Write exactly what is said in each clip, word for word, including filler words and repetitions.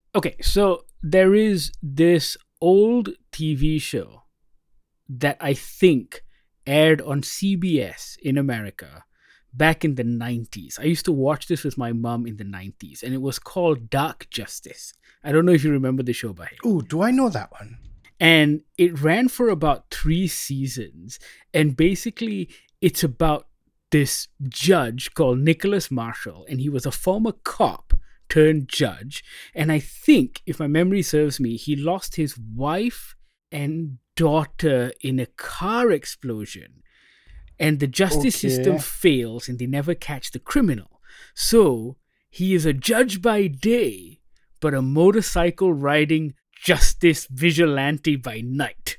Okay, so there is this old T V show that I think aired on C B S in America back in the nineties. I used to watch this with my mom in the nineties, and it was called Dark Justice. I don't know if you remember the show, Bahir. Ooh, do I know that one? And it ran for about three seasons. And basically, it's about this judge called Nicholas Marshall, and he was a former cop turned judge. And I think, if my memory serves me, he lost his wife and daughter in a car explosion. And the justice Okay. system fails, and they never catch the criminal. So he is a judge by day, but a motorcycle riding justice vigilante by night.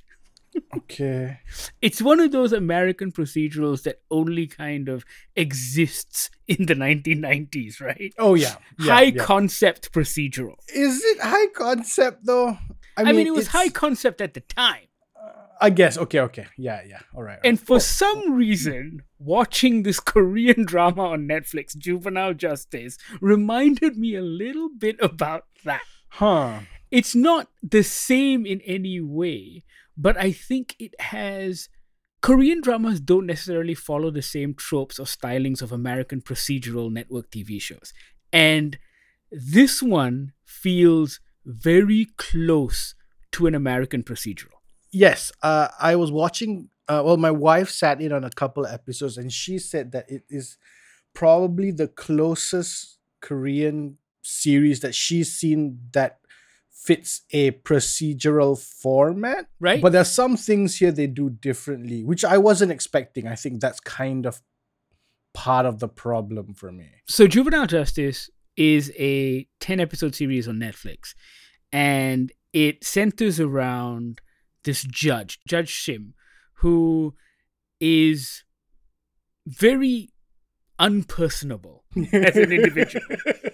Okay. It's one of those American procedurals that only kind of exists in the nineteen nineties, right? Oh yeah. yeah high yeah. concept procedural. Is it high concept though? I mean, it was high concept at the time. I guess. Okay. Okay. Yeah. Yeah. All right. all And right. for Oh, some reason, watching this Korean drama on Netflix, Juvenile Justice, reminded me a little bit about that. Huh. It's not the same in any way, but I think it has. Korean dramas don't necessarily follow the same tropes or stylings of American procedural network T V shows. And this one feels very close to an American procedural. Yes. Uh, I was watching. Uh, well, my wife sat in on a couple of episodes, and she said that it is probably the closest Korean series that she's seen that fits a procedural format. Right? But there's some things here they do differently, which I wasn't expecting. I think that's kind of part of the problem for me. So, Juvenile Justice is a ten episode series on Netflix, and it centers around this judge, Judge Shim, who is very unpersonable as an individual.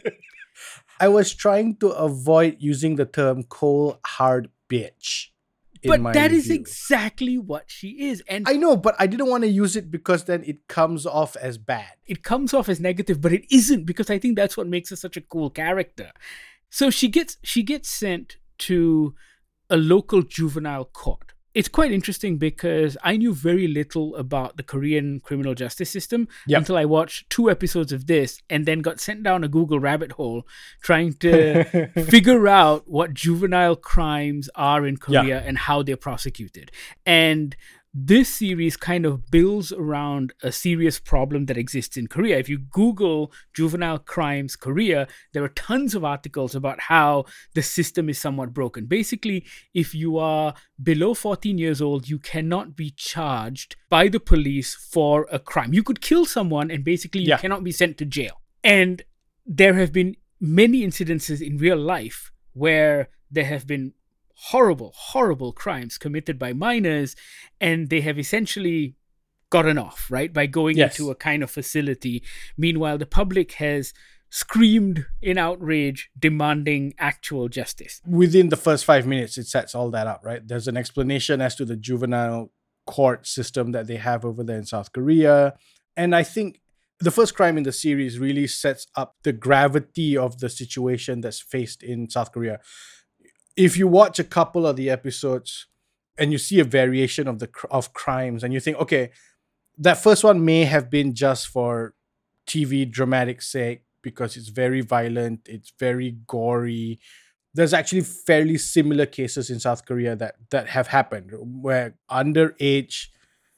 I was trying to avoid using the term cold hard bitch. in But my that is review. exactly what she is. And I know, but I didn't want to use it because then it comes off as bad. it comes off as negative, but it isn't, because I think that's what makes her such a cool character. So she gets she gets sent to a local juvenile court. It's quite interesting because I knew very little about the Korean criminal justice system Yep. until I watched two episodes of this and then got sent down a Google rabbit hole trying to figure out what juvenile crimes are in Korea and how they're prosecuted. And this series kind of builds around a serious problem that exists in Korea. If you Google juvenile crimes Korea, there are tons of articles about how the system is somewhat broken. Basically, if you are below fourteen years old, you cannot be charged by the police for a crime. You could kill someone and basically you Yeah. cannot be sent to jail. And there have been many incidences in real life where there have been horrible, horrible crimes committed by minors, and they have essentially gotten off, right, by going Yes. into a kind of facility. Meanwhile, the public has screamed in outrage, demanding actual justice. Within the first five minutes, it sets all that up, right? There's an explanation as to the juvenile court system that they have over there in South Korea. And I think the first crime in the series really sets up the gravity of the situation that's faced in South Korea. If you watch a couple of the episodes and you see a variation of the cr- of crimes and you think, okay, that first one may have been just for T V dramatic sake because it's very violent, it's very gory. There's actually fairly similar cases in South Korea that that have happened where underage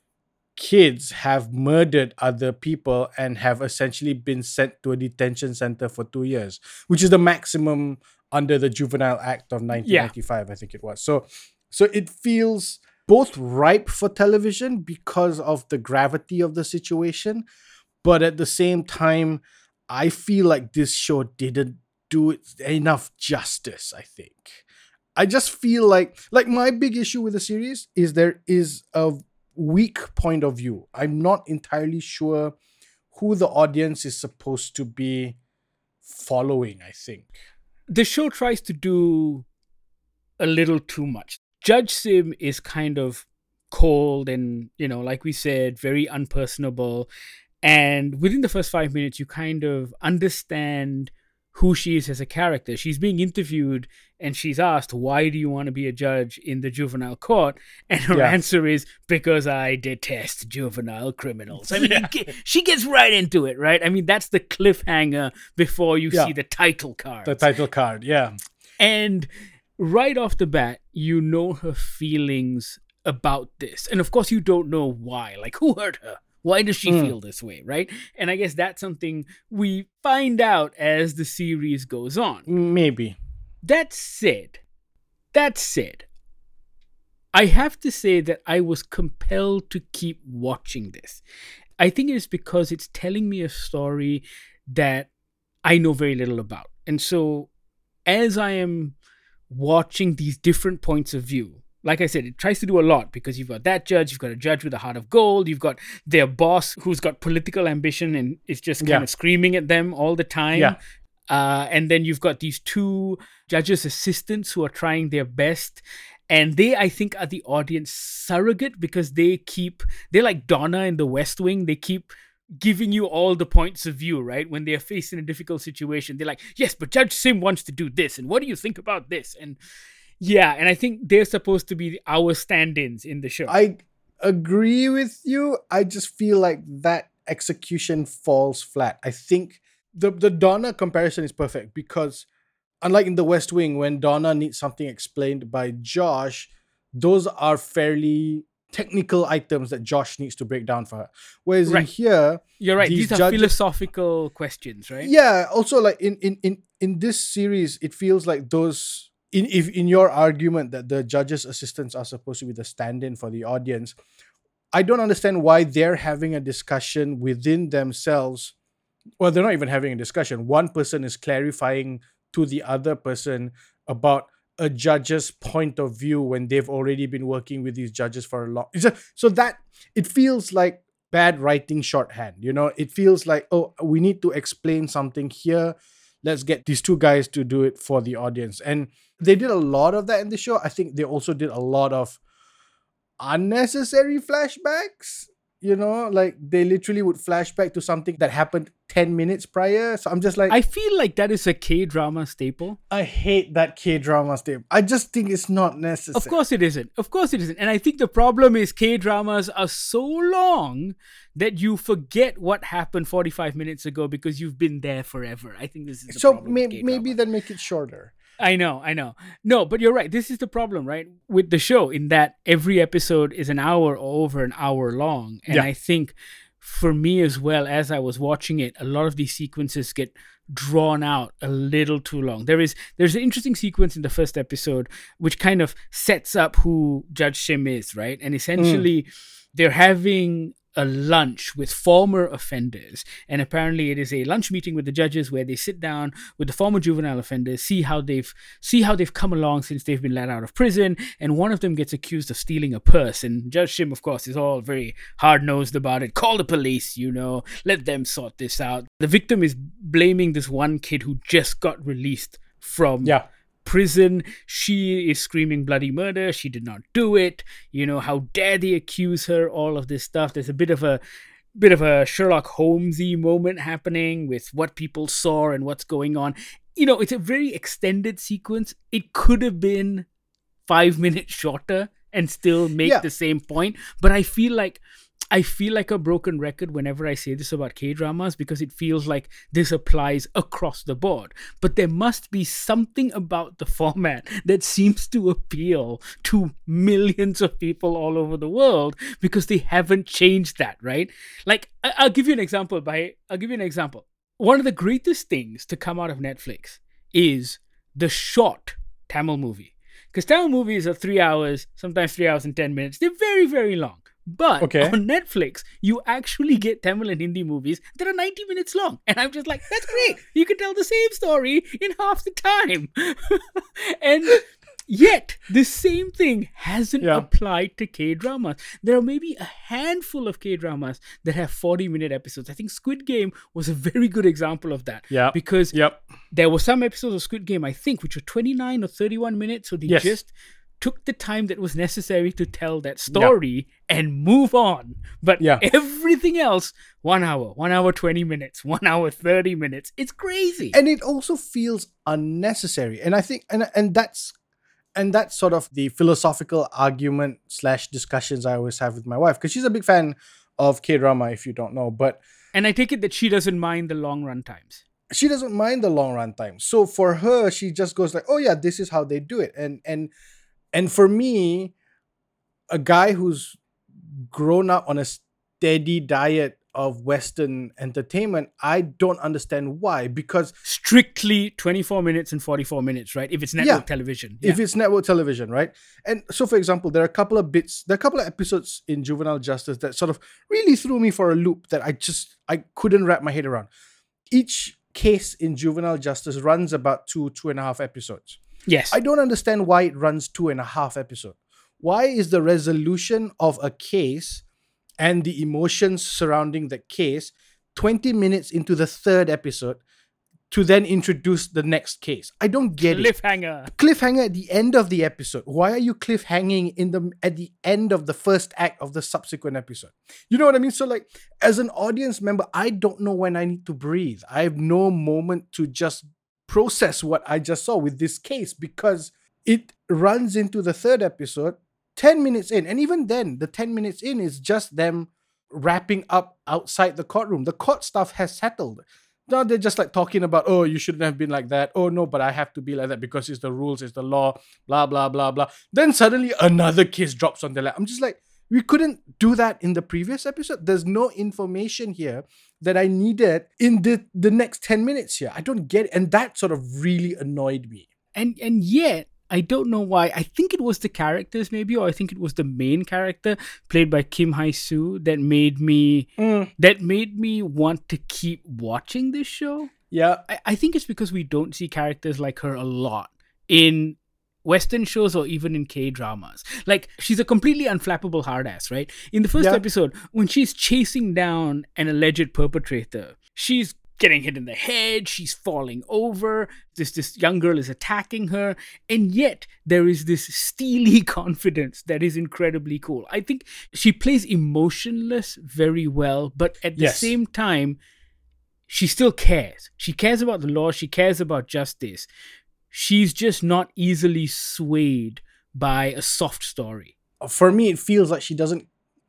kids have murdered other people and have essentially been sent to a detention center for two years, which is the maximum under the Juvenile Act of nineteen ninety-five, I think it was. So, so it feels both ripe for television because of the gravity of the situation, but at the same time, I feel like this show didn't do it enough justice, I think. I just feel like like my big issue with the series is there is a weak point of view. I'm not entirely sure who the audience is supposed to be following, I think. The show tries to do a little too much. Judge Sim is kind of cold and, you know, like we said, very unpersonable. And within the first five minutes, you kind of understand who she is as a character. She's being interviewed and she's asked, why do you want to be a judge in the juvenile court? And her Yeah. answer is, because I detest juvenile criminals. I mean, you get- she gets right into it, right? I mean, that's the cliffhanger before you Yeah. see the title card. The title card, yeah. And right off the bat, you know her feelings about this. And of course, you don't know why. Like, who hurt her? Why does she Mm. feel this way, right? And I guess that's something we find out as the series goes on. Maybe. That said, that said, I have to say that I was compelled to keep watching this. I think it's because it's telling me a story that I know very little about. And so as I am watching these different points of view, like I said, it tries to do a lot because you've got that judge, you've got a judge with a heart of gold, you've got their boss who's got political ambition and is just kind Yeah. of screaming at them all the time. Yeah. Uh, and then you've got these two judges' assistants who are trying their best. And they, I think, are the audience surrogate because they keep, they're like Donna in the West Wing. They keep giving you all the points of view, right? When they're facing a difficult situation, they're like, yes, but Judge Sim wants to do this. And what do you think about this? And yeah, and I think they're supposed to be our stand-ins in the show. I agree with you. I just feel like that execution falls flat. I think the the Donna comparison is perfect because unlike in the West Wing, when Donna needs something explained by Josh, those are fairly technical items that Josh needs to break down for her. Whereas Right. in here, You're right. these These, are judges- philosophical questions, right? yeah, also like in in in in this series, it feels like those in if in your argument that the judges' assistants are supposed to be the stand-in for the audience, I don't understand why they're having a discussion within themselves. Well, they're not even having a discussion. One person is clarifying to the other person about a judge's point of view when they've already been working with these judges for a long. It's a, so that it feels like bad writing shorthand. You know, it feels like, oh, we need to explain something here. Let's get these two guys to do it for the audience. And they did a lot of that in the show. I think they also did a lot of unnecessary flashbacks. You know, like they literally would flashback to something that happened ten minutes prior. So I'm just like, I feel like that is a K-drama staple. I hate that K-drama step. I just think it's not necessary. Of course it isn't. Of course it isn't. And I think the problem is K-dramas are so long that you forget what happened forty-five minutes ago because you've been there forever. I think this is the So problem may- with maybe K-dramas. then make it shorter. I know, I know. No, but you're right. This is the problem, right? With the show, in that every episode is an hour or over an hour long. And Yeah. I think for me as well, as I was watching it, a lot of these sequences get drawn out a little too long. There is there's an interesting sequence in the first episode which kind of sets up who Judge Shim is, right? And essentially they're having a lunch with former offenders, and apparently it is a lunch meeting with the judges where they sit down with the former juvenile offenders, see how they've see how they've come along since they've been let out of prison. And one of them gets accused of stealing a purse, and Judge Shim, of course, is all very hard-nosed about it. Call the police, you know, let them sort this out. The victim is blaming this one kid who just got released from Yeah. prison. She is screaming bloody murder. She did not do it. You know, how dare they accuse her? All of this stuff. There's a bit of a bit of a Sherlock Holmesy moment happening with what people saw and what's going on. You know, it's a very extended sequence. It could have been five minutes shorter and still make Yeah. the same point. But I feel like I feel like a broken record whenever I say this about K-dramas because it feels like this applies across the board. But there must be something about the format that seems to appeal to millions of people all over the world because they haven't changed that, right? Like, I- I'll give you an example. By I'll give you an example. One of the greatest things to come out of Netflix is the short Tamil movie. Because Tamil movies are three hours, sometimes three hours and ten minutes. They're very, very long. But Okay. on Netflix, you actually get Tamil and Hindi movies that are ninety minutes long. And I'm just like, that's great. You can tell the same story in half the time. And yet, the same thing hasn't Yeah. applied to K-dramas. There are maybe a handful of K-dramas that have forty-minute episodes. I think Squid Game was a very good example of that. Yeah. Because Yep. there were some episodes of Squid Game, I think, which were twenty-nine or thirty-one minutes. So they Yes. just took the time that was necessary to tell that story yeah. and move on. But yeah. everything else, one hour, one hour, twenty minutes, one hour, thirty minutes. It's crazy. And it also feels unnecessary. And I think, and, and that's, and that's sort of the philosophical argument slash discussions I always have with my wife, because she's a big fan of K-drama, if you don't know. But and I take it that she doesn't mind the long run times. She doesn't mind the long run time. So for her, she just goes like, oh yeah, this is how they do it. And and and for me, a guy who's grown up on a steady diet of Western entertainment, I don't understand why. Because strictly twenty-four minutes and forty-four minutes, right? If it's network yeah, television. Yeah. If it's network television, right? And so for example, there are a couple of bits, there are a couple of episodes in Juvenile Justice that sort of really threw me for a loop that I just, I couldn't wrap my head around. Each case in Juvenile Justice runs about two, two and a half episodes. Yes. I don't understand why it runs two and a half episodes. Why is the resolution of a case and the emotions surrounding the case twenty minutes into the third episode to then introduce the next case? I don't get Cliffhanger. it. Cliffhanger. Cliffhanger at the end of the episode. Why are you cliffhanging in the at the end of the first act of the subsequent episode? You know what I mean? So like, as an audience member, I don't know when I need to breathe. I have no moment to just process what I just saw with this case, because it runs into the third episode ten minutes in. And even then, the ten minutes in is just them wrapping up outside the courtroom. The court stuff has settled. Now they're just like talking about, oh, you shouldn't have been like that. Oh, no, but I have to be like that because it's the rules, it's the law, blah, blah, blah, blah. Then suddenly another case drops on their lap. I'm just like, we couldn't do that in the previous episode. There's no information here that I needed in the, the next ten minutes here. I don't get it. And that sort of really annoyed me. And and yet, I don't know why. I think it was the characters maybe, or I think it was the main character played by Kim Hae-soo that made me mm. that made me want to keep watching this show. Yeah. I, I think it's because we don't see characters like her a lot in Western shows or even in K-dramas. Like, she's a completely unflappable hard ass, right? In the first yeah. episode, when she's chasing down an alleged perpetrator, she's getting hit in the head, she's falling over, this this young girl is attacking her, and yet there is this steely confidence that is incredibly cool. I think she plays emotionless very well, but at the yes. same time, she still cares. She cares about the law, she cares about justice. She's just not easily swayed by a soft story. For me, it feels like she doesn't...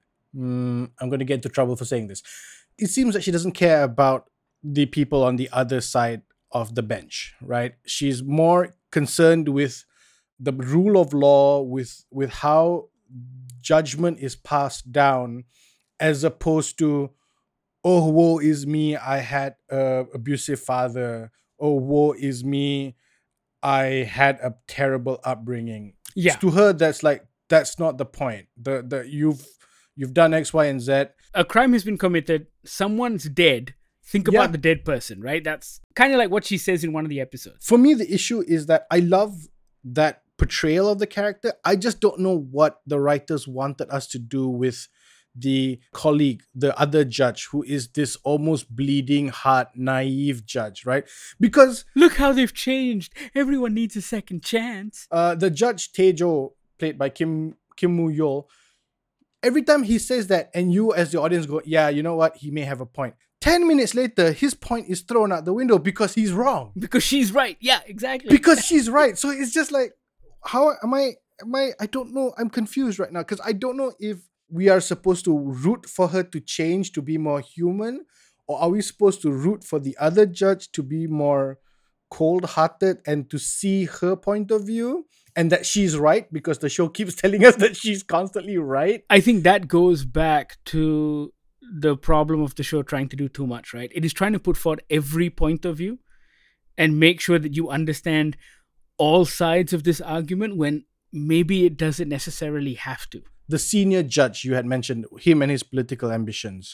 Mm, I'm going to get into trouble for saying this. It seems like she doesn't care about the people on the other side of the bench, right? She's more concerned with the rule of law, with with how judgment is passed down, as opposed to, oh, woe is me, I had a abusive father. Oh, woe is me, I had a terrible upbringing. Yeah. To her, that's like, that's not the point. The the you've you've done X, Y, and Z. A crime has been committed. Someone's dead. Think about yeah. the dead person, right? That's kind of like what she says in one of the episodes. For me, the issue is that I love that portrayal of the character. I just don't know what the writers wanted us to do with the colleague, the other judge, who is this almost bleeding heart, naive judge, right? Because look how they've changed. Everyone needs a second chance. Uh, the judge Taejo, played by Kim Kim Moo-yeol, every time he says that, and you as the audience go, yeah, you know what? He may have a point. Ten minutes later, his point is thrown out the window because he's wrong. Because she's right. Yeah, exactly. Because she's right. So it's just like, how am I? Am I? I don't know. I'm confused right now because I don't know if we are supposed to root for her to change to be more human, or are we supposed to root for the other judge to be more cold-hearted and to see her point of view and that she's right, because the show keeps telling us that she's constantly right? I think that goes back to the problem of the show trying to do too much, right? It is trying to put forward every point of view and make sure that you understand all sides of this argument when maybe it doesn't necessarily have to. The senior judge you had mentioned, him and his political ambitions,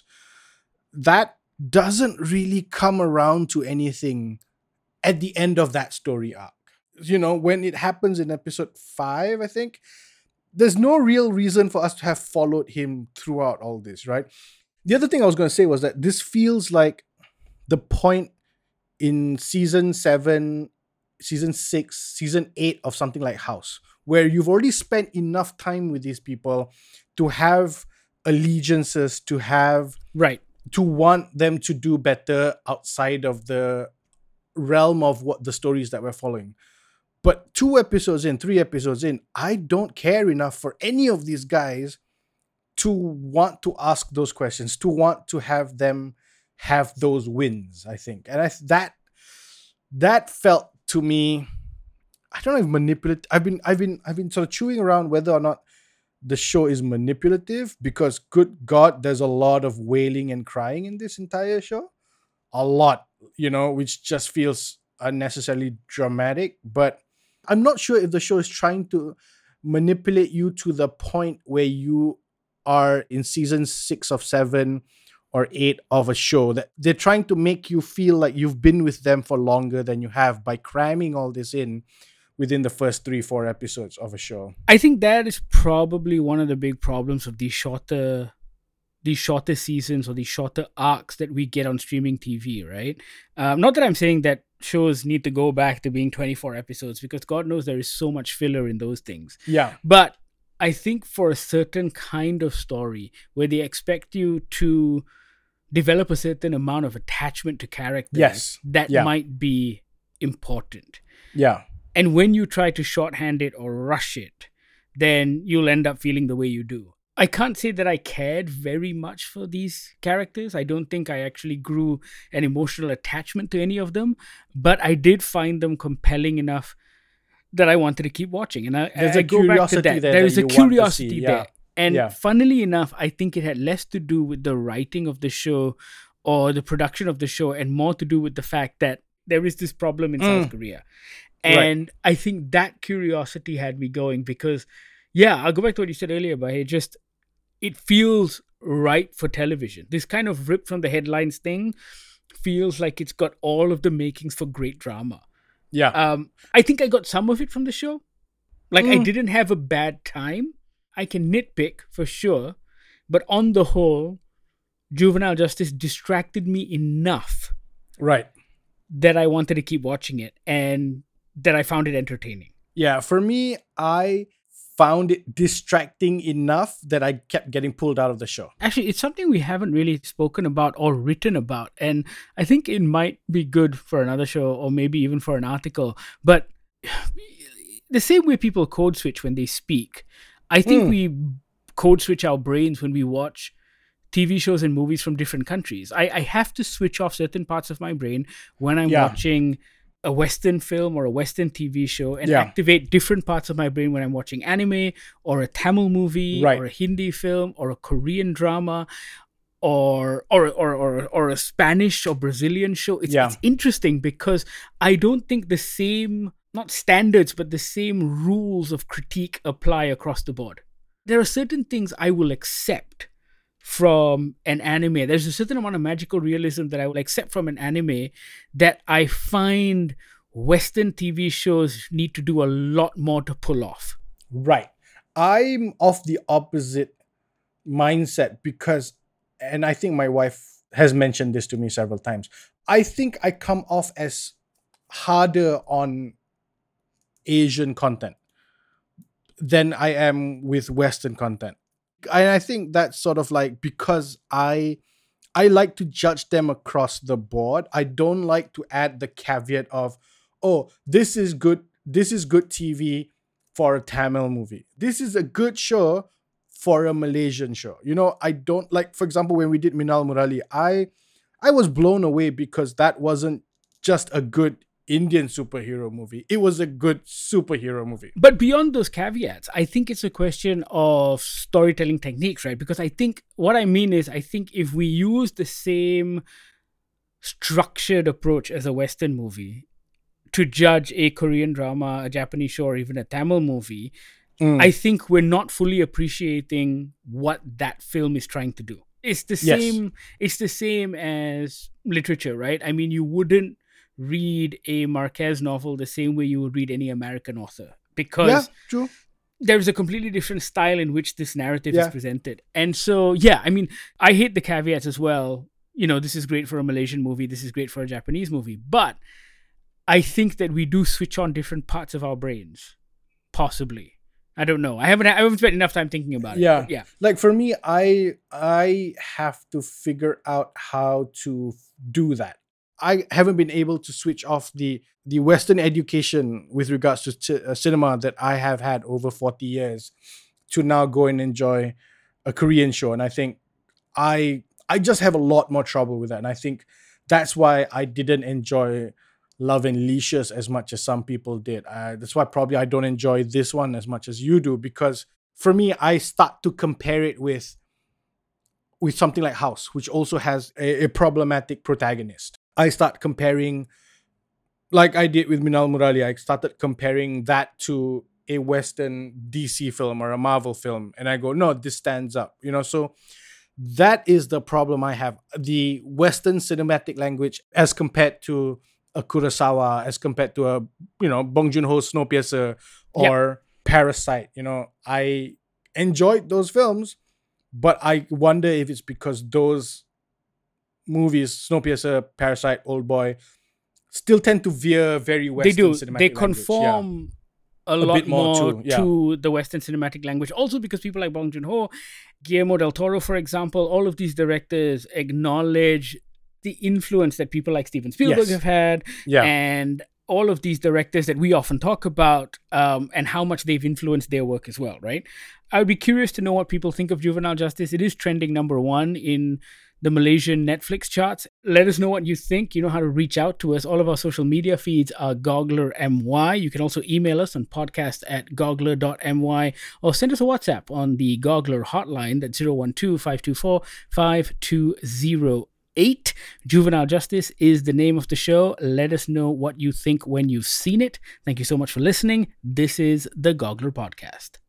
that doesn't really come around to anything at the end of that story arc. You know, when it happens in episode five, I think, there's no real reason for us to have followed him throughout all this, right? The other thing I was going to say was that this feels like the point in season seven season six, season eight of something like House, where you've already spent enough time with these people to have allegiances, to have right, to want them to do better outside of the realm of what the stories that we're following. But two episodes in, three episodes in, I don't care enough for any of these guys to want to ask those questions, to want to have them have those wins, I think. And I that that felt to me, I don't know if manipulative. I've been I've been I've been sort of chewing around whether or not the show is manipulative, because good God, there's a lot of wailing and crying in this entire show. A lot, you know, which just feels unnecessarily dramatic. But I'm not sure if the show is trying to manipulate you to the point where you are in season six of seven or eight of a show, that they're trying to make you feel like you've been with them for longer than you have by cramming all this in within the first three, four episodes of a show. I think that is probably one of the big problems of these shorter these shorter seasons or these shorter arcs that we get on streaming T V, right? Um, not that I'm saying that shows need to go back to being twenty-four episodes, because God knows there is so much filler in those things. Yeah. But I think for a certain kind of story where they expect you to develop a certain amount of attachment to characters, yes. that yeah. might be important. Yeah. And when you try to shorthand it or rush it, then you'll end up feeling the way you do. I can't say that I cared very much for these characters. I don't think I actually grew an emotional attachment to any of them, but I did find them compelling enough that I wanted to keep watching. And I, There's I a go back to curiosity that. there. There that is a you want to see. curiosity Yeah. there. And Yeah. funnily enough, I think it had less to do with the writing of the show or the production of the show, and more to do with the fact that there is this problem in Mm. South Korea. And right. I think that curiosity had me going because, yeah, I'll go back to what you said earlier, but it just, it feels right for television. This kind of ripped from the headlines thing feels like it's got all of the makings for great drama. Yeah. Um, I think I got some of it from the show. Like, Mm. I didn't have a bad time. I can nitpick for sure. But on the whole, Juvenile Justice distracted me enough. Right. That I wanted to keep watching it and that I found it entertaining. Yeah, for me, I found it distracting enough that I kept getting pulled out of the show. Actually, it's something we haven't really spoken about or written about. And I think it might be good for another show or maybe even for an article. But the same way people code switch when they speak, I think mm. we code switch our brains when we watch T V shows and movies from different countries. I, I have to switch off certain parts of my brain when I'm yeah. watching a Western film or a Western T V show and yeah. activate different parts of my brain when I'm watching anime or a Tamil movie right. or a Hindi film or a Korean drama or or or or, or a Spanish or Brazilian show. It's, yeah. it's interesting because I don't think the same, not standards, but the same rules of critique apply across the board. There are certain things I will accept from an anime. There's a certain amount of magical realism that I will accept from an anime that I find Western T V shows need to do a lot more to pull off. Right. I'm of the opposite mindset because, and I think my wife has mentioned this to me several times, I think I come off as harder on Asian content than I am with Western content. And I think that's sort of like because I I like to judge them across the board. I don't like to add the caveat of, oh, this is good, this is good T V for a Tamil movie. This is a good show for a Malaysian show. You know, I don't like, for example, when we did Minal Murali, I I was blown away because that wasn't just a good Indian superhero movie. It was a good superhero movie. But beyond those caveats, I think it's a question of storytelling techniques, right? Because I think what I mean is, I think if we use the same structured approach as a Western movie to judge a Korean drama, a Japanese show, or even a Tamil movie, mm. I think we're not fully appreciating what that film is trying to do. It's the same, yes. it's the same as literature, right? I mean, you wouldn't read a Marquez novel the same way you would read any American author because yeah, true. There's a completely different style in which this narrative yeah. is presented. And so, yeah, I mean, I hate the caveats as well. You know, this is great for a Malaysian movie. This is great for a Japanese movie. But I think that we do switch on different parts of our brains. Possibly. I don't know. I haven't I haven't spent enough time thinking about yeah. it. Yeah. Like for me, I I have to figure out how to do that. I haven't been able to switch off the the Western education with regards to c- uh, cinema that I have had over forty years to now go and enjoy a Korean show. And I think I I just have a lot more trouble with that. And I think that's why I didn't enjoy Love and Leashes as much as some people did. Uh, that's why probably I don't enjoy this one as much as you do, because for me, I start to compare it with with something like House, which also has a, a problematic protagonist. I start comparing, like I did with Minal Murali, I started comparing that to a Western D C film or a Marvel film. And I go, no, this stands up, you know? So that is the problem I have. The Western cinematic language as compared to a Kurosawa, as compared to a, you know, Bong Joon-ho Snowpiercer or yep. Parasite, you know, I enjoyed those films, but I wonder if it's because those movies, Snowpiercer, Parasite, Oldboy, still tend to veer very Western they do. cinematic They language. conform yeah. a, a lot bit more, more too, yeah. to the Western cinematic language. Also because people like Bong Joon-ho, Guillermo del Toro, for example, all of these directors acknowledge the influence that people like Steven Spielberg yes. have had, yeah. and all of these directors that we often talk about, um, and how much they've influenced their work as well, right? I would be curious to know what people think of Juvenile Justice. It is trending number one in the Malaysian Netflix charts. Let us know what you think. You know how to reach out to us. All of our social media feeds are Goggler M Y. You can also email us on podcast at goggler dot m y or send us a WhatsApp on the Goggler hotline. That's zero one two, five two four, five two zero eight. Juvenile Justice is the name of the show. Let us know what you think when you've seen it. Thank you so much for listening. This is the Goggler Podcast.